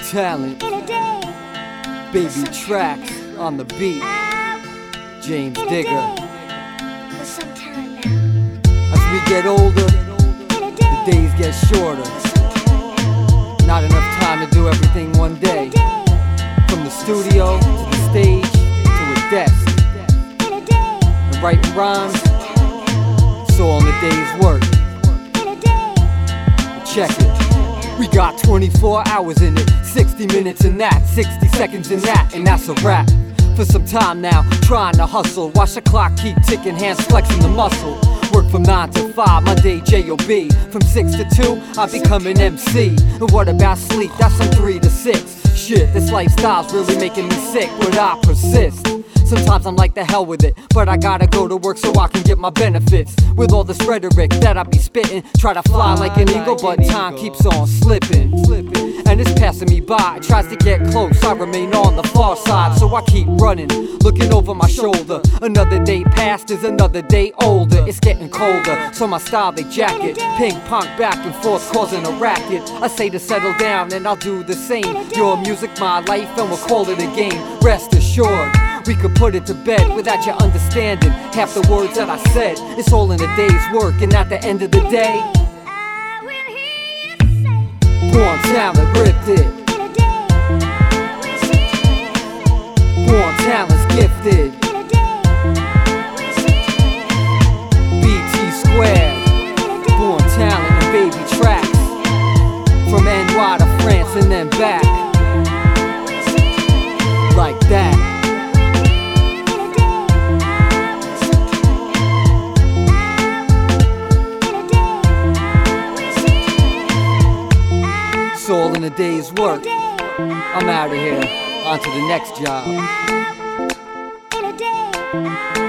talent, baby tracks on the beat. James Digger. As we get older, the days get shorter. Not enough time to do everything one day. From the studio to the stage to a desk. And writing rhymes, it's all in the day's work. Check it. We got 24 hours in it, 60 minutes in that, 60 seconds in that, and that's a wrap. For some time now, trying to hustle, watch the clock keep ticking, hands flexing the muscle. Work from 9 to 5, my day J.O.B. From 6 to 2, I become an MC. And what about sleep? That's from 3 to 6. Shit, this lifestyle's really making me sick, but I persist. Sometimes I'm like, the hell with it, but I gotta go to work so I can get my benefits. With all this rhetoric that I be spitting, try to fly like an eagle, but time keeps on slipping. And it's passing me by, it tries to get close, I remain on the far side, so I keep running, looking over my shoulder. Another day past is another day older. It's getting colder, so my style they jacket, ping pong back and forth causing a racket. I say to settle down and I'll do the same. Your music, my life, and we'll call it a game. Rest assured, we could put it to bed without your understanding half the words that I said. It's all in a day's work, and at the end of the day, born talent ripped it. Born talent's gifted. BT squared. Born talent and baby tracks. From NY to France and then back. Like that. It's all in a day's work. I'm out of here. On to the next job.